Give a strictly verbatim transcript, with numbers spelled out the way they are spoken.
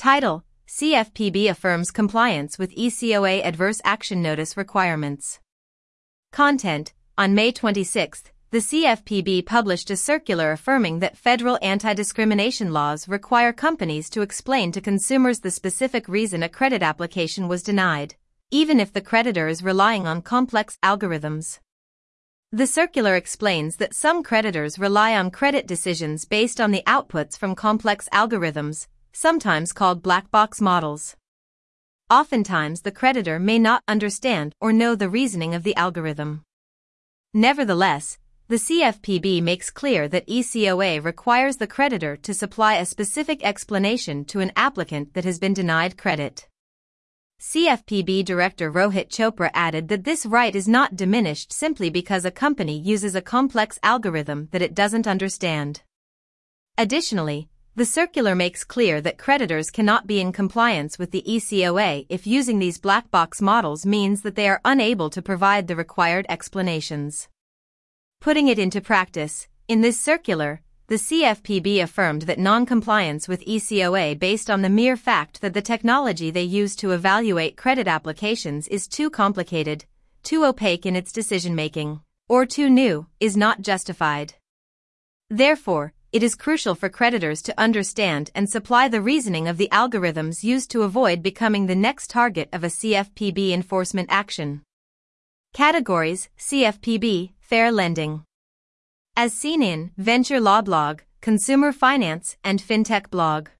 Title: C F P B affirms compliance with E C O A adverse action notice requirements. Content: On May twenty-sixth, the C F P B published a circular affirming that federal anti-discrimination laws require companies to explain to consumers the specific reason a credit application was denied, even if the creditor is relying on complex algorithms. The circular explains that some creditors rely on credit decisions based on the outputs from complex algorithms, sometimes called black box models. Oftentimes the creditor may not understand or know the reasoning of the algorithm. Nevertheless, the C F P B makes clear that E C O A requires the creditor to supply a specific explanation to an applicant that has been denied credit. C F P B Director Rohit Chopra added that this right is not diminished simply because a company uses a complex algorithm that it doesn't understand. Additionally, the circular makes clear that creditors cannot be in compliance with the E C O A if using these black box models means that they are unable to provide the required explanations. Putting it into practice, in this circular, the C F P B affirmed that non-compliance with E C O A based on the mere fact that the technology they use to evaluate credit applications is too complicated, too opaque in its decision-making, or too new, is not justified. Therefore, it is crucial for creditors to understand and supply the reasoning of the algorithms used to avoid becoming the next target of a C F P B enforcement action. Categories: C F P B, Fair Lending. As seen in Venture Law Blog, Consumer Finance, and FinTech Blog.